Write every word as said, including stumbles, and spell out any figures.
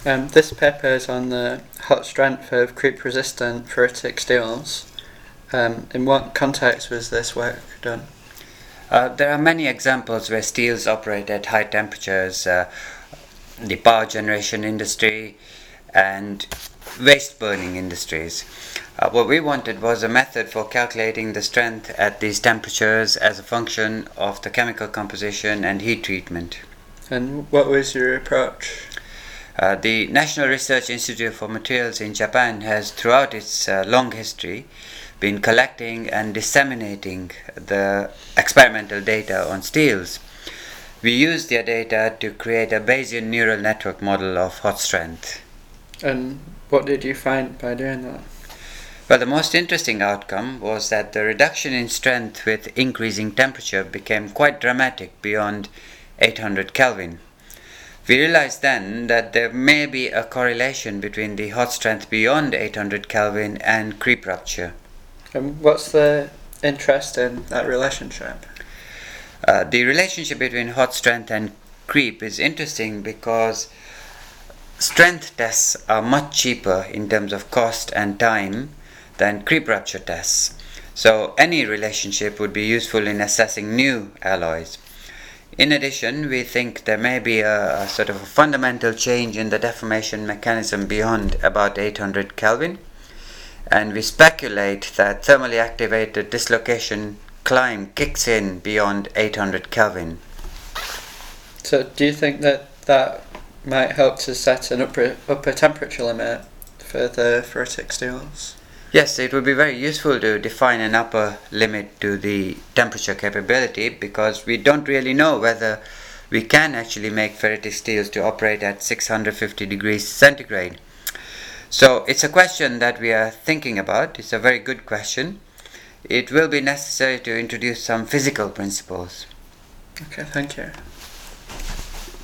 Um, this paper is on the hot strength of creep-resistant ferritic steels. Um, in what context was this work done? Uh, there are many examples where steels operate at high temperatures, uh, the power generation industry and waste burning industries. Uh, what we wanted was a method for calculating the strength at these temperatures as a function of the chemical composition and heat treatment. And what was your approach? Uh, the National Research Institute for Materials in Japan has, throughout its uh, long history, been collecting and disseminating the experimental data on steels. We used their data to create a Bayesian neural network model of hot strength. And what did you find by doing that? Well, the most interesting outcome was that the reduction in strength with increasing temperature became quite dramatic beyond eight hundred Kelvin. We realized then that there may be a correlation between the hot strength beyond eight hundred Kelvin and creep rupture. And what's the interest in that relationship? Uh, the relationship between hot strength and creep is interesting because strength tests are much cheaper in terms of cost and time than creep rupture tests. So any relationship would be useful in assessing new alloys. In addition, we think there may be a, a sort of a fundamental change in the deformation mechanism beyond about eight hundred Kelvin, and we speculate that thermally activated dislocation climb kicks in beyond eight hundred Kelvin. So do you think that that might help to set an upper, upper temperature limit for the ferritic steels? Yes, it would be very useful to define an upper limit to the temperature capability, because we don't really know whether we can actually make ferritic steels to operate at six hundred fifty degrees centigrade. So it's a question that we are thinking about. It's a very good question. It will be necessary to introduce some physical principles. Okay, thank you.